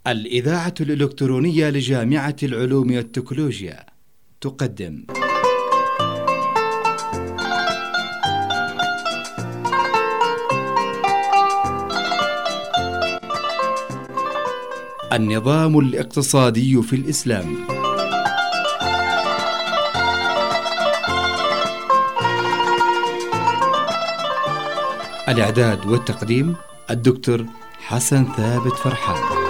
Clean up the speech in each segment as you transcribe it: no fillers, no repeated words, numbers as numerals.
الإذاعة الإلكترونية لجامعة العلوم والتكنولوجيا تقدم النظام الاقتصادي في الإسلام. الإعداد والتقديم الدكتور حسن ثابت فرحان.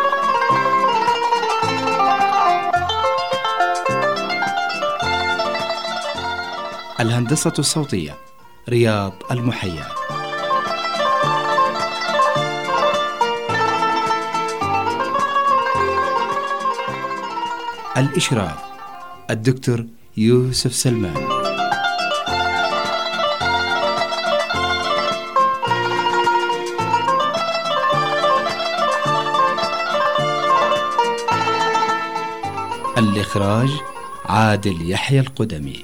الهندسة الصوتية رياض المحيا. الإشراف الدكتور يوسف سلمان. الإخراج عادل يحيى القدمي.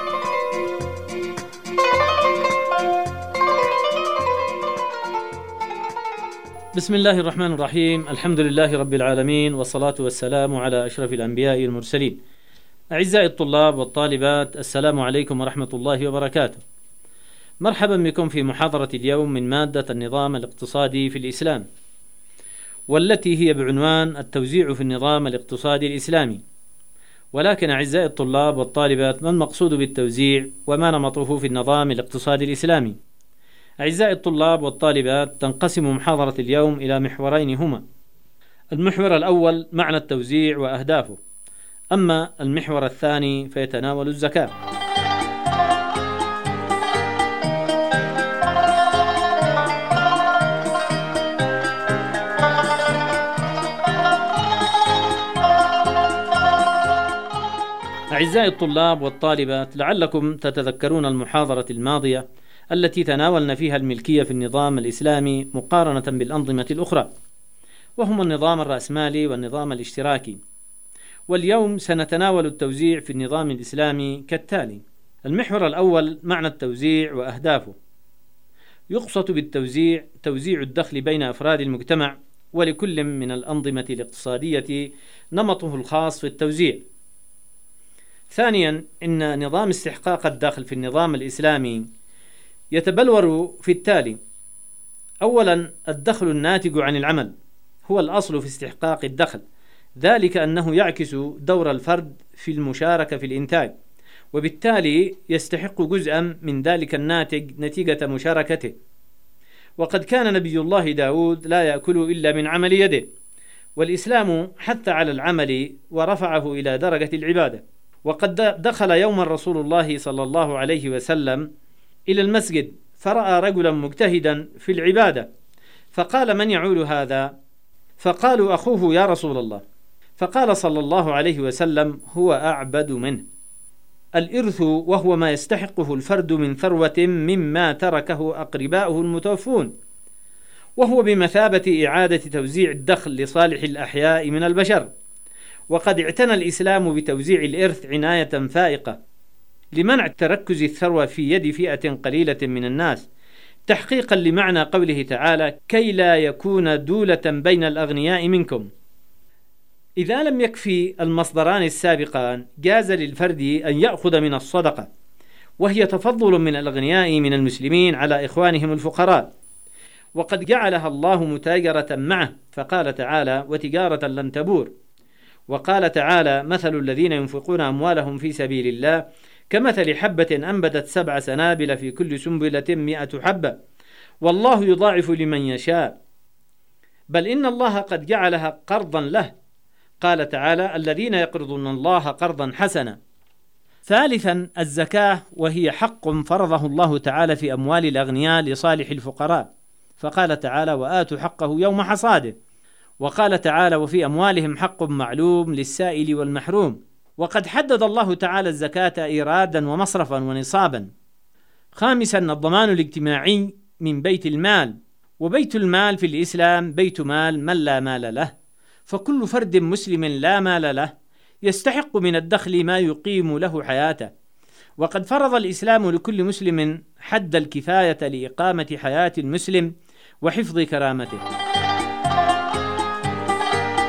بسم الله الرحمن الرحيم. الحمد لله رب العالمين، والصلاة والسلام على أشرف الأنبياء والمرسلين. أعزائي الطلاب والطالبات، السلام عليكم ورحمة الله وبركاته. مرحبا بكم في محاضرة اليوم من مادة النظام الاقتصادي في الإسلام، والتي هي بعنوان التوزيع في النظام الاقتصادي الإسلامي. ولكن أعزائي الطلاب والطالبات، ما المقصود بالتوزيع وما نمطه في النظام الاقتصادي الإسلامي؟ أعزائي الطلاب والطالبات، تنقسم محاضرة اليوم إلى محورين هما: المحور الأول معنى التوزيع وأهدافه، أما المحور الثاني فيتناول الزكاة. أعزائي الطلاب والطالبات، لعلكم تتذكرون المحاضرة الماضية التي تناولنا فيها الملكية في النظام الإسلامي مقارنة بالأنظمة الأخرى، وهما النظام الرأسمالي والنظام الاشتراكي. واليوم سنتناول التوزيع في النظام الإسلامي كالتالي: المحور الأول معنى التوزيع وأهدافه. يقصد بالتوزيع توزيع الدخل بين أفراد المجتمع، ولكل من الأنظمة الاقتصادية نمطه الخاص في التوزيع. ثانيا، إن نظام استحقاق الدخل في النظام الإسلامي يتبلور في التالي: أولا، الدخل الناتج عن العمل هو الأصل في استحقاق الدخل، ذلك أنه يعكس دور الفرد في المشاركة في الإنتاج، وبالتالي يستحق جزءا من ذلك الناتج نتيجة مشاركته. وقد كان نبي الله داود لا يأكل إلا من عمل يده، والإسلام حث على العمل ورفعه إلى درجة العبادة. وقد دخل يوما رسول الله صلى الله عليه وسلم إلى المسجد، فرأى رجلا مجتهدا في العبادة، فقال: من يعول هذا؟ فقالوا: أخوه يا رسول الله. فقال صلى الله عليه وسلم: هو أعبد منه. الإرث وهو ما يستحقه الفرد من ثروة مما تركه أقرباؤه المتوفون، وهو بمثابة إعادة توزيع الدخل لصالح الأحياء من البشر. وقد اعتنى الإسلام بتوزيع الإرث عناية فائقة لمنع تركز الثروة في يد فئة قليلة من الناس، تحقيقا لمعنى قوله تعالى: كي لا يكون دولة بين الأغنياء منكم. إذا لم يكفي المصدران السابقان، جاز للفرد أن يأخذ من الصدقة، وهي تفضل من الأغنياء من المسلمين على إخوانهم الفقراء، وقد جعلها الله متاجرة معه، فقال تعالى: وتجارة لن تبور. وقال تعالى: مثل الذين ينفقون أموالهم في سبيل الله كمثل حبة أنبتت 7 سنابل في كل سنبلة 100 حبة، والله يضاعف لمن يشاء، بل إن الله قد جعلها قرضا له. قال تعالى: الذين يقرضون الله قرضا حسنا. ثالثا، الزكاة، وهي حق فرضه الله تعالى في أموال الأغنياء لصالح الفقراء، فقال تعالى: وآتوا حقه يوم حصاده. وقال تعالى: وفي أموالهم حق معلوم للسائل والمحروم. وقد حدد الله تعالى الزكاة إيرادا ومصرفا ونصابا. خامسا، الضمان الاجتماعي من بيت المال، وبيت المال في الإسلام بيت مال من لا مال له، فكل فرد مسلم لا مال له يستحق من الدخل ما يقيم له حياته. وقد فرض الإسلام لكل مسلم حد الكفاية لإقامة حياة المسلم وحفظ كرامته.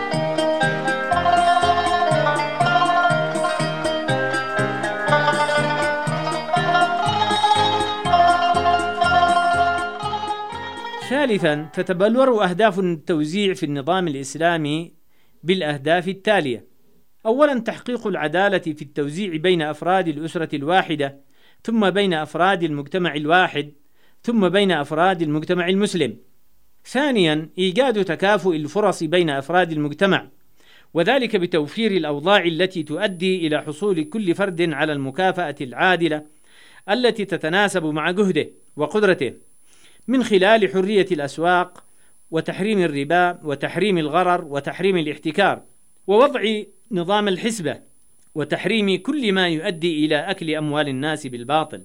ثالثا، تتبلور أهداف التوزيع في النظام الإسلامي بالأهداف التالية: أولا، تحقيق العدالة في التوزيع بين أفراد الأسرة الواحدة، ثم بين أفراد المجتمع الواحد، ثم بين أفراد المجتمع المسلم. ثانيا، إيجاد تكافؤ الفرص بين أفراد المجتمع، وذلك بتوفير الأوضاع التي تؤدي إلى حصول كل فرد على المكافأة العادلة التي تتناسب مع جهده وقدرته، من خلال حرية الأسواق وتحريم الربا وتحريم الغرر وتحريم الاحتكار، ووضع نظام الحسبة وتحريم كل ما يؤدي إلى أكل أموال الناس بالباطل.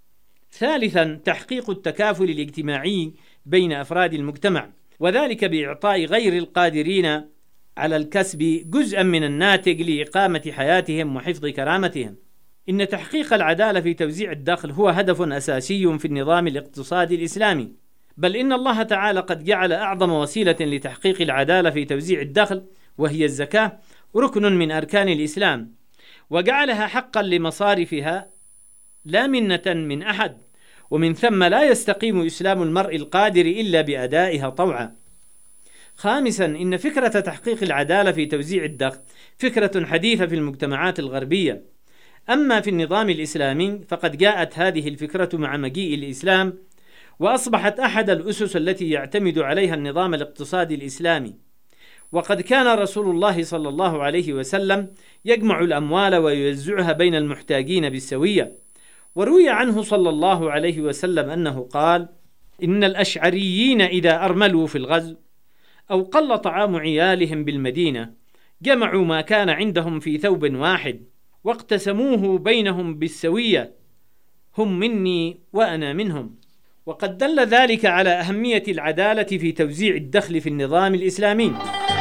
ثالثا، تحقيق التكافل الاجتماعي بين أفراد المجتمع، وذلك بإعطاء غير القادرين على الكسب جزءا من الناتج لإقامة حياتهم وحفظ كرامتهم. إن تحقيق العدالة في توزيع الدخل هو هدف أساسي في النظام الاقتصادي الإسلامي، بل إن الله تعالى قد جعل أعظم وسيلة لتحقيق العدالة في توزيع الدخل وهي الزكاة ركن من أركان الإسلام، وجعلها حقا لمصارفها لا منة من أحد، ومن ثم لا يستقيم إسلام المرء القادر إلا بأدائها طوعا. خامسا، إن فكرة تحقيق العدالة في توزيع الدخل فكرة حديثة في المجتمعات الغربية، أما في النظام الإسلامي فقد جاءت هذه الفكرة مع مجيء الإسلام، وأصبحت أحد الأسس التي يعتمد عليها النظام الاقتصادي الإسلامي. وقد كان رسول الله صلى الله عليه وسلم يجمع الأموال ويوزعها بين المحتاجين بالسوية، وروي عنه صلى الله عليه وسلم أنه قال: إن الأشعريين إذا أرملوا في الغزو أو قل طعام عيالهم بالمدينة جمعوا ما كان عندهم في ثوب واحد واقتسموه بينهم بالسوية، هم مني وأنا منهم. وقد دل ذلك على أهمية العدالة في توزيع الدخل في النظام الإسلامي.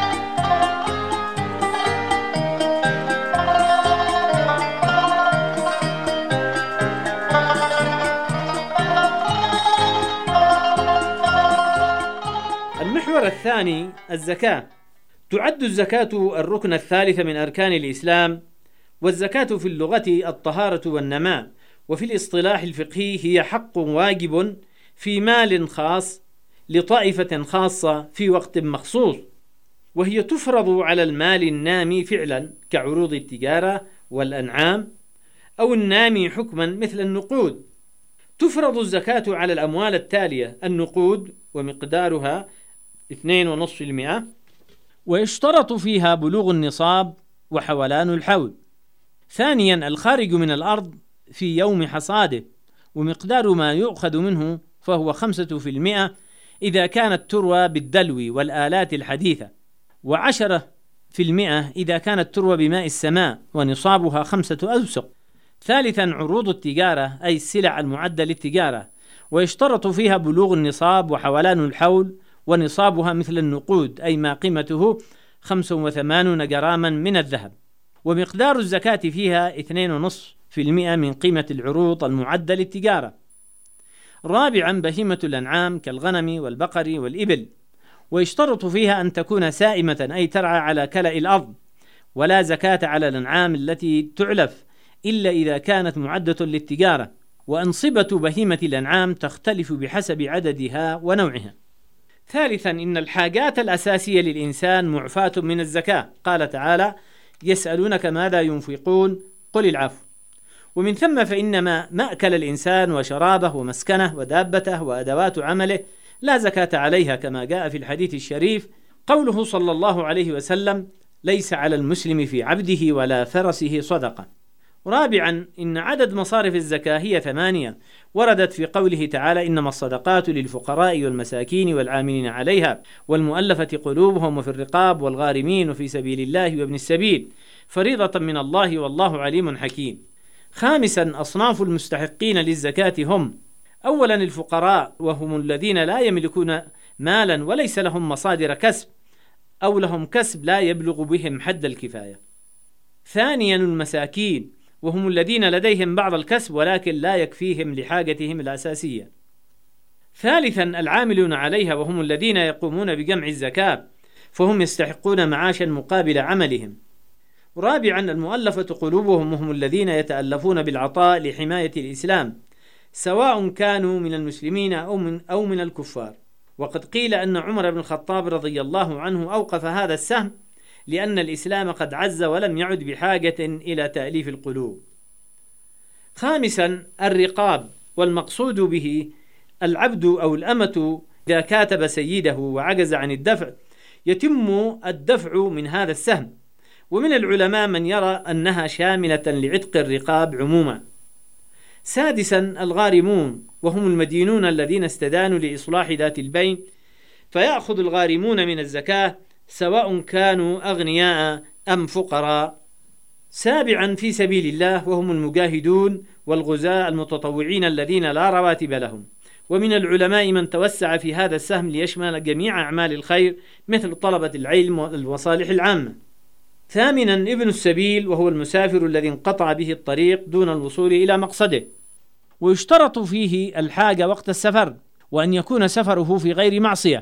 المحور الثاني الزكاة. تعد الزكاة الركن الثالث من أركان الإسلام، والزكاة في اللغة الطهارة والنماء، وفي الاصطلاح الفقهي هي حق واجب في مال خاص لطائفة خاصة في وقت مخصوص، وهي تفرض على المال النامي فعلا كعروض التجارة والأنعام، أو النامي حكما مثل النقود. تفرض الزكاة على الأموال التالية: النقود ومقدارها 2.5%، ويشترط فيها بلوغ النصاب وحولان الحول. ثانيا، الخارج من الأرض في يوم حصاده، ومقدار ما يؤخذ منه فهو 5% إذا كانت تروى بالدلو والآلات الحديثة، و10% إذا كانت تروى بماء السماء، ونصابها 5 أوسق. ثالثا، عروض التجارة أي السلع المعدة للتجارة، ويشترط فيها بلوغ النصاب وحولان الحول، ونصابها مثل النقود أي ما قيمته 85 جراما من الذهب، ومقدار الزكاة فيها 2.5% من قيمة العروض المعدة للتجارة. رابعا، بهيمة الأنعام كالغنم والبقر والإبل، ويشترط فيها أن تكون سائمة أي ترعى على كلأ الأرض، ولا زكاة على الأنعام التي تعلف إلا إذا كانت معدة للتجارة. وأنصبة بهيمة الأنعام تختلف بحسب عددها ونوعها. ثالثا، إن الحاجات الأساسية للإنسان معفاة من الزكاة، قال تعالى: يسألونك ماذا ينفقون قل العفو. ومن ثم فإن مأكل الإنسان وشرابه ومسكنه ودابته وأدوات عمله لا زكاة عليها، كما جاء في الحديث الشريف قوله صلى الله عليه وسلم: ليس على المسلم في عبده ولا فرسه صدقة. رابعا، إن عدد مصارف الزكاة هي 8، وردت في قوله تعالى: إنما الصدقات للفقراء والمساكين والعاملين عليها والمؤلفة قلوبهم وفي الرقاب والغارمين وفي سبيل الله وابن السبيل فريضة من الله والله عليم حكيم. خامسا، أصناف المستحقين للزكاة هم: أولا الفقراء، وهم الذين لا يملكون مالا وليس لهم مصادر كسب، أو لهم كسب لا يبلغ بهم حد الكفاية. ثانيا المساكين، وهم الذين لديهم بعض الكسب ولكن لا يكفيهم لحاجتهم الأساسية. ثالثا العاملون عليها، وهم الذين يقومون بجمع الزكاة، فهم يستحقون معاشا مقابل عملهم. رابعا المؤلفة قلوبهم، وهم الذين يتألفون بالعطاء لحماية الإسلام، سواء كانوا من المسلمين أو من الكفار. وقد قيل أن عمر بن الخطاب رضي الله عنه أوقف هذا السهم لأن الإسلام قد عز ولم يعد بحاجة إلى تأليف القلوب. خامسا، الرقاب، والمقصود به العبد أو الأمة إذا كاتب سيده وعجز عن الدفع يتم الدفع من هذا السهم، ومن العلماء من يرى أنها شاملة لعتق الرقاب عموما. سادسا، الغارمون، وهم المدينون الذين استدانوا لإصلاح ذات البين، فيأخذ الغارمون من الزكاة سواء كانوا أغنياء أم فقراء. سابعا، في سبيل الله، وهم المجاهدون والغزاة المتطوعين الذين لا رواتب لهم، ومن العلماء من توسع في هذا السهم ليشمل جميع أعمال الخير مثل طلبة العلم والمصالح العامة. ثامنا، ابن السبيل، وهو المسافر الذي انقطع به الطريق دون الوصول إلى مقصده، ويشترط فيه الحاجة وقت السفر، وأن يكون سفره في غير معصية.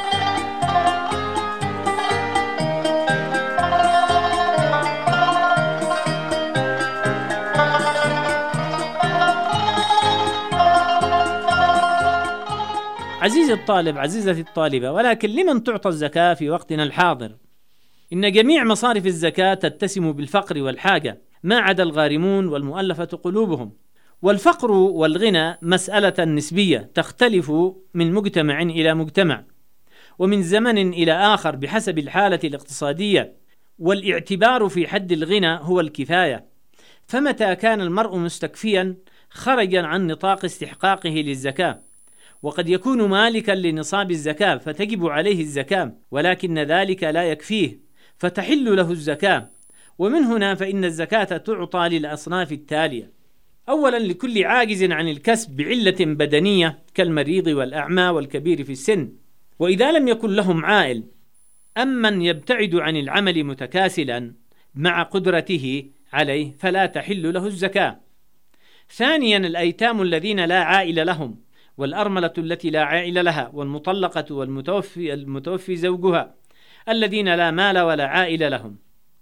عزيزي الطالب، عزيزتي الطالبة، ولكن لمن تعطى الزكاة في وقتنا الحاضر؟ إن جميع مصارف الزكاة تتسم بالفقر والحاجة ما عدا الغارمون والمؤلفة قلوبهم. والفقر والغنى مسألة نسبية تختلف من مجتمع إلى مجتمع ومن زمن إلى آخر بحسب الحالة الاقتصادية، والاعتبار في حد الغنى هو الكفاية، فمتى كان المرء مستكفيا خرج عن نطاق استحقاقه للزكاة، وقد يكون مالكا لنصاب الزكاة فتجب عليه الزكاة، ولكن ذلك لا يكفيه فتحل له الزكاة. ومن هنا فإن الزكاة تعطى للأصناف التالية: أولا، لكل عاجز عن الكسب بعلة بدنية كالمريض والأعمى والكبير في السن، وإذا لم يكن لهم عائل، أمن يبتعد عن العمل متكاسلا مع قدرته عليه فلا تحل له الزكاة. ثانيا، الأيتام الذين لا عائل لهم، والأرملة التي لا عائل لها، والمطلقة والمتوفي زوجها الذين لا مال ولا عائل لهم.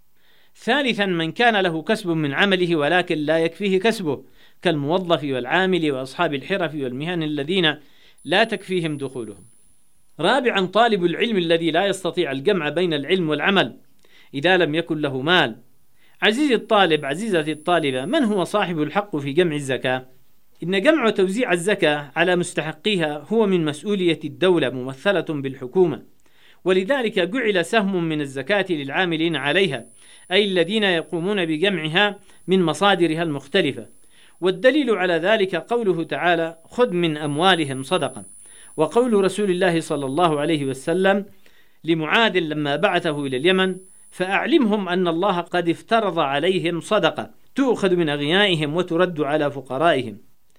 ثالثا، من كان له كسب من عمله ولكن لا يكفيه كسبه كالموظف والعامل وأصحاب الحرف والمهن الذين لا تكفيهم دخولهم. رابعا، طالب العلم الذي لا يستطيع الجمع بين العلم والعمل إذا لم يكن له مال. عزيزي الطالب، عزيزتي الطالبة، من هو صاحب الحق في جمع الزكاة؟ إن جمع وتوزيع الزكاة على مستحقيها هو من مسؤولية الدولة ممثلة بالحكومة، ولذلك جعل سهم من الزكاة للعاملين عليها، أي الذين يقومون بجمعها من مصادرها المختلفة. والدليل على ذلك قوله تعالى: خذ من أموالهم صدقة، وقول رسول الله صلى الله عليه وسلم لمعاذ لما بعثه إلى اليمن: فأعلمهم أن الله قد افترض عليهم صدقة تؤخذ من أغنيائهم وترد على فقرائهم.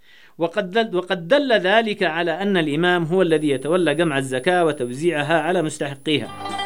وقد دل ذلك على أن الإمام هو الذي يتولى جمع الزكاة وتوزيعها على مستحقيها.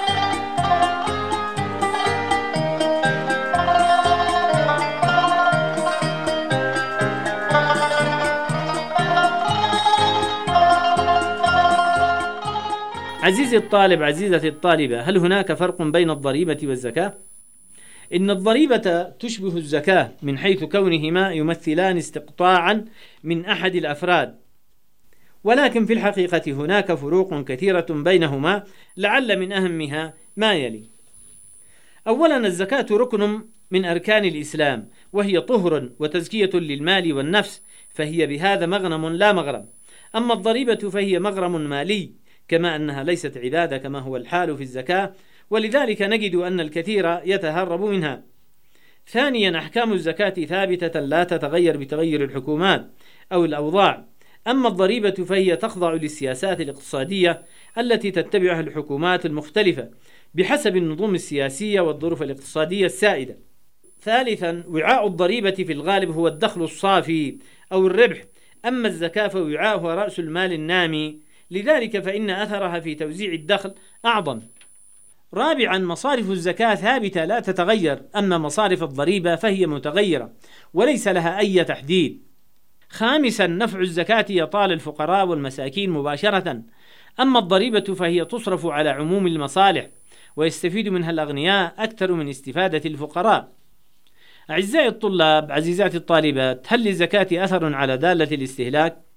عزيزي الطالب، عزيزتي الطالبة، هل هناك فرق بين الضريبة والزكاة؟ إن الضريبة تشبه الزكاة من حيث كونهما يمثلان استقطاعا من أحد الأفراد، ولكن في الحقيقة هناك فروق كثيرة بينهما، لعل من أهمها ما يلي: أولا، الزكاة ركن من أركان الإسلام، وهي طهر وتزكية للمال والنفس، فهي بهذا مغنم لا مغرم. أما الضريبة فهي مغرم مالي، كما أنها ليست عبادة كما هو الحال في الزكاة، ولذلك نجد أن الكثير يتهرب منها. ثانيا، أحكام الزكاة ثابتة لا تتغير بتغير الحكومات أو الأوضاع، أما الضريبة فهي تخضع للسياسات الاقتصادية التي تتبعها الحكومات المختلفة بحسب النظم السياسية والظروف الاقتصادية السائدة. ثالثا، وعاء الضريبة في الغالب هو الدخل الصافي أو الربح، أما الزكاة فوعاؤها رأس المال النامي، لذلك فإن أثرها في توزيع الدخل أعظم. رابعا، مصارف الزكاة ثابتة لا تتغير، أما مصارف الضريبة فهي متغيرة وليس لها أي تحديد. خامسا، نفع الزكاة يطال الفقراء والمساكين مباشرة، أما الضريبة فهي تصرف على عموم المصالح ويستفيد منها الأغنياء أكثر من استفادة الفقراء. أعزائي الطلاب، عزيزاتي الطالبات، هل للزكاة أثر على دالة الاستهلاك؟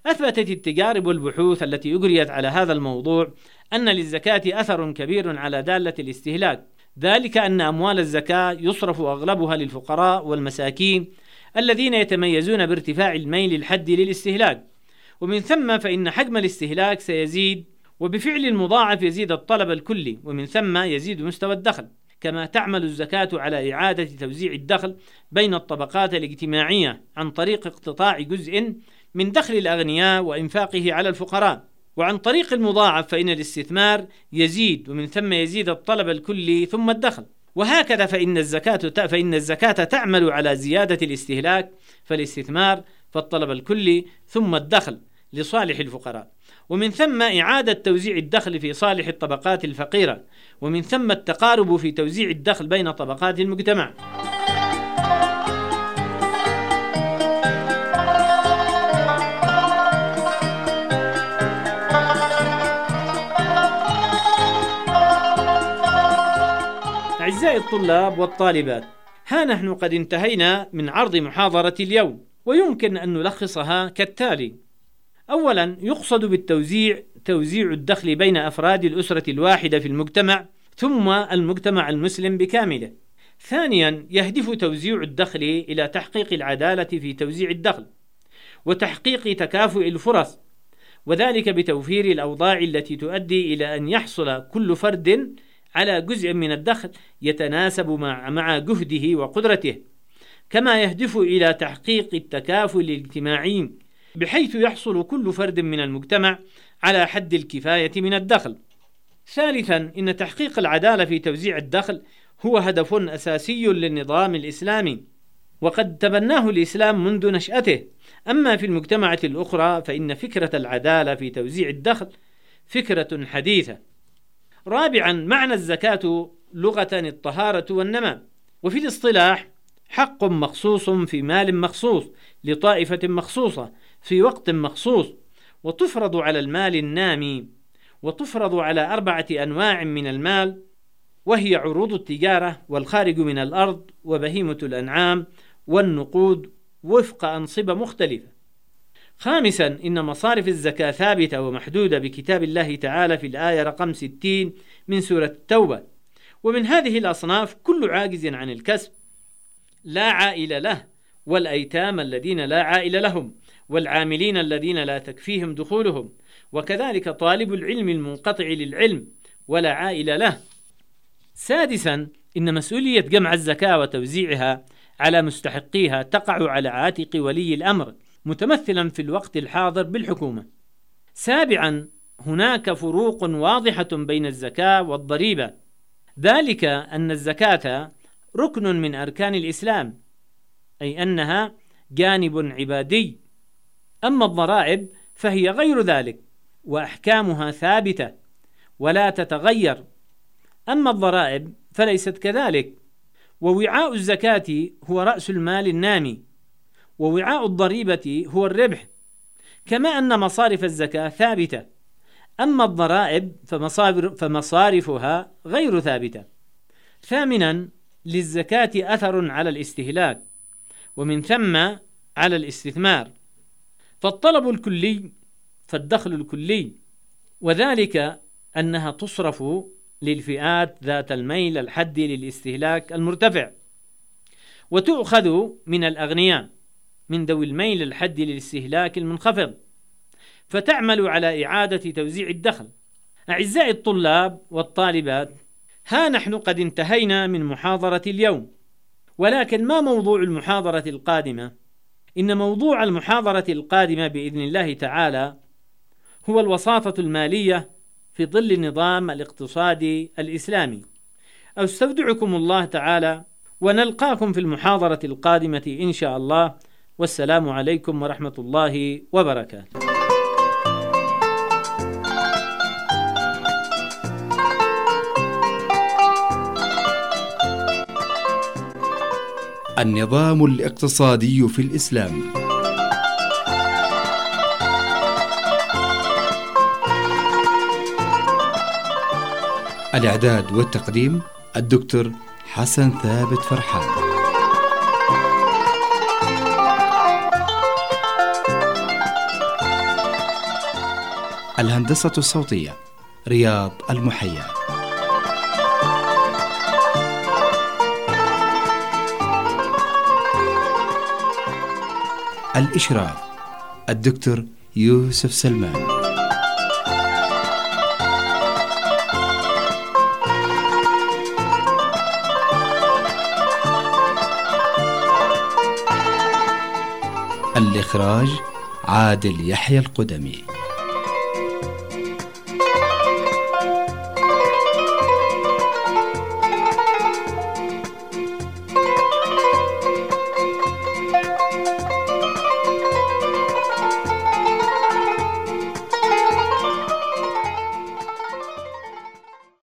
أثبتت التجارب والبحوث التي أجريت على هذا الموضوع أن للزكاة أثر كبير على دالة الاستهلاك، ذلك أن أموال الزكاة يصرف أغلبها للفقراء والمساكين الذين يتميزون بارتفاع الميل الحدي للاستهلاك، ومن ثم فإن حجم الاستهلاك سيزيد، وبفعل المضاعف يزيد الطلب الكلي، ومن ثم يزيد مستوى الدخل. كما تعمل الزكاة على إعادة توزيع الدخل بين الطبقات الاجتماعية عن طريق اقتطاع جزء من دخل الأغنياء وإنفاقه على الفقراء، وعن طريق المضاعف فإن الاستثمار يزيد، ومن ثم يزيد الطلب الكلي ثم الدخل. وهكذا فإن الزكاة تعمل على زيادة الاستهلاك فالاستثمار فالطلب الكلي ثم الدخل لصالح الفقراء، ومن ثم إعادة توزيع الدخل في صالح الطبقات الفقيرة، ومن ثم التقارب في توزيع الدخل بين طبقات المجتمع. أعزائي الطلاب والطالبات، ها نحن قد انتهينا من عرض محاضرة اليوم، ويمكن أن نلخصها كالتالي: أولا، يقصد بالتوزيع توزيع الدخل بين أفراد الأسرة الواحدة في المجتمع ثم المجتمع المسلم بكامله. ثانيا، يهدف توزيع الدخل إلى تحقيق العدالة في توزيع الدخل وتحقيق تكافؤ الفرص، وذلك بتوفير الأوضاع التي تؤدي إلى أن يحصل كل فرد على جزء من الدخل يتناسب مع جهده وقدرته، كما يهدف إلى تحقيق التكافؤ الاجتماعي بحيث يحصل كل فرد من المجتمع على حد الكفاية من الدخل. ثالثا، إن تحقيق العدالة في توزيع الدخل هو هدف أساسي للنظام الإسلامي، وقد تبناه الإسلام منذ نشأته. أما في المجتمعات الأخرى فإن فكرة العدالة في توزيع الدخل فكرة حديثة. رابعا، معنى الزكاة لغة الطهارة والنماء، وفي الاصطلاح حق مخصوص في مال مخصوص لطائفة مخصوصة في وقت مخصوص، وتفرض على المال النامي، وتفرض على 4 أنواع من المال، وهي عروض التجارة والخارج من الأرض وبهيمة الأنعام والنقود وفق أنصبة مختلفة. خامسا، إن مصارف الزكاة ثابتة ومحدودة بكتاب الله تعالى في الآية رقم 60 من سورة التوبة، ومن هذه الأصناف كل عاجز عن الكسب لا عائل له، والأيتام الذين لا عائل لهم، والعاملين الذين لا تكفيهم دخولهم، وكذلك طالب العلم المنقطع للعلم ولا عائل له. سادسا، إن مسؤولية جمع الزكاة وتوزيعها على مستحقيها تقع على عاتق ولي الأمر متمثلا في الوقت الحاضر بالحكومة. سابعا، هناك فروق واضحة بين الزكاة والضريبة، ذلك أن الزكاة ركن من أركان الإسلام، أي أنها جانب عبادي، أما الضرائب فهي غير ذلك وأحكامها ثابتة ولا تتغير. أما الضرائب فليست كذلك، ووعاء الزكاة هو رأس المال النامي، ووعاء الضريبة هو الربح، كما أن مصارف الزكاة ثابتة، أما الضرائب فمصارفها غير ثابتة. ثامنا، للزكاة أثر على الاستهلاك ومن ثم على الاستثمار، فالطلب الكلي فالدخل الكلي، وذلك أنها تصرف للفئات ذات الميل الحدي للاستهلاك المرتفع، وتؤخذ من الأغنياء من ذوي الميل الحدي للاستهلاك المنخفض، فتعمل على إعادة توزيع الدخل. أعزائي الطلاب والطالبات، ها نحن قد انتهينا من محاضرة اليوم، ولكن ما موضوع المحاضرة القادمة؟ إن موضوع المحاضرة القادمة بإذن الله تعالى هو الوساطة المالية في ظل النظام الاقتصادي الإسلامي. أستودعكم الله تعالى، ونلقاكم في المحاضرة القادمة إن شاء الله، والسلام عليكم ورحمة الله وبركاته. النظام الاقتصادي في الإسلام. الإعداد والتقديم الدكتور حسن ثابت فرحان. الهندسة الصوتية رياض المحيا. الإشراف الدكتور يوسف سلمان. الإخراج عادل يحيى القدمي.